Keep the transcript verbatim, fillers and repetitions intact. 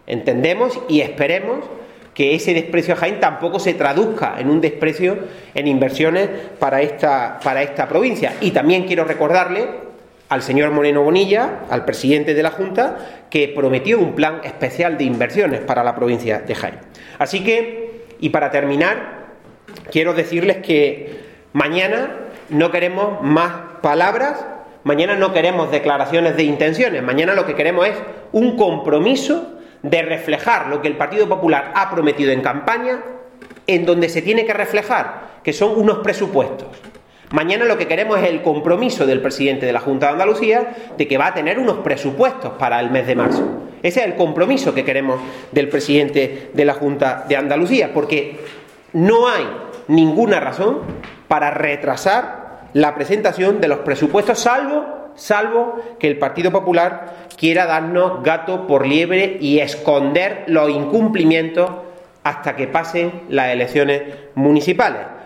Entendemos y esperemos que ese desprecio a Jaén tampoco se traduzca en un desprecio en inversiones para esta, para esta provincia. Y también quiero recordarle al señor Moreno Bonilla, al presidente de la Junta, que prometió un plan especial de inversiones para la provincia de Jaén. Así que, y para terminar, quiero decirles que mañana no queremos más palabras, mañana no queremos declaraciones de intenciones, mañana lo que queremos es un compromiso de reflejar lo que el Partido Popular ha prometido en campaña, en donde se tiene que reflejar, que son unos presupuestos. Mañana lo que queremos es el compromiso del presidente de la Junta de Andalucía de que va a tener unos presupuestos para el mes de marzo. Ese es el compromiso que queremos del presidente de la Junta de Andalucía, porque no hay ninguna razón para retrasar la presentación de los presupuestos, salvo salvo que el Partido Popular quiera darnos gato por liebre y esconder los incumplimientos hasta que pasen las elecciones municipales.